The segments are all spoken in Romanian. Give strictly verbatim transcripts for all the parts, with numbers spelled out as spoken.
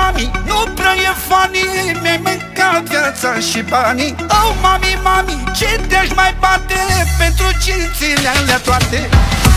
mami, nu prea e funny, mi-ai mâncat viața și banii. Oh, mami, mami, ce te-aș mai bate pentru cințile alea toate?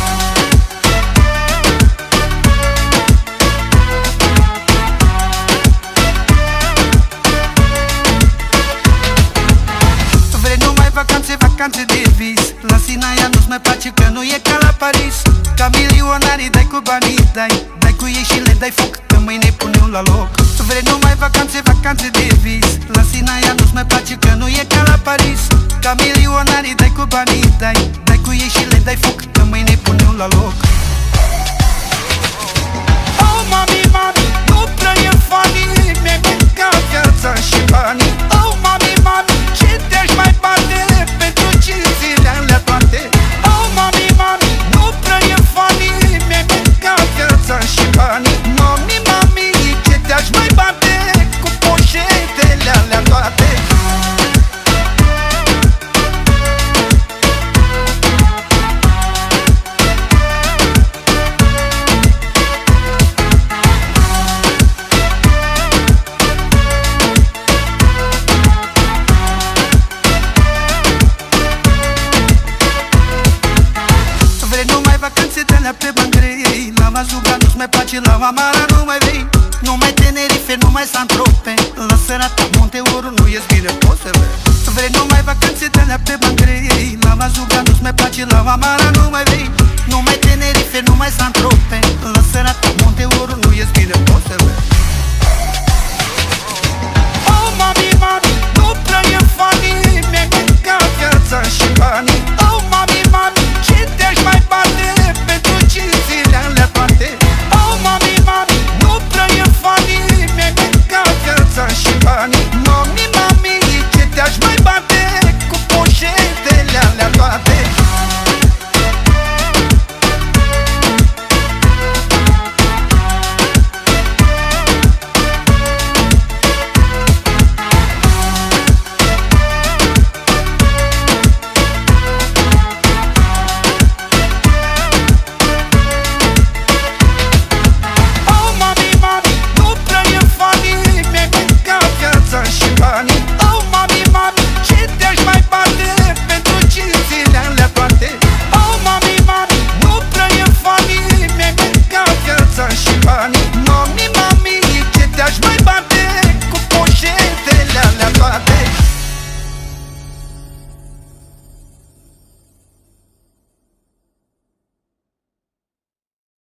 Vrei numai vacanțe, vacanțe de vis. La Sinaia nu-ți mai place că nu e ca la Paris. Ca milionarii dai cu banii, dai Dai cu ei și le dai foc, că mâine pune-o la loc. Vrei numai vacanțe, vacanțe de vis. La Sinaia nu-ți mai place că nu e ca la Paris. Ca milionarii dai cu banii, dai Dai cu ei și le dai foc, că mâine pune-o la loc. Oh, mami, mami, nu prea e funny, mi-ai mâncat viața și banii. Oh, mami, mami, ce te-aș mai bate pentru cințile alea toate? Oh, mami, mami, nu prea e funny, mi-ai mâncat viața și banii. Mami, mami, ce te-aș mai bate cu poșetele alea toate? Vacanțe de alea pe Bangrei. La Mazuga nu-ți mai place, la Amara nu mai vrei. Numai Tenerife, numai Saint-Tropez. La Serata, Monte Oro, nu ies bine pozele. Vrei numai vacanțe de alea pe Bangrei. La Mazuga nu-ți mai place, la Amara nu mai vrei. Numai Tenerife, numai Saint-Tropez. La Serata, Monte Oro, nu ies bine pozele.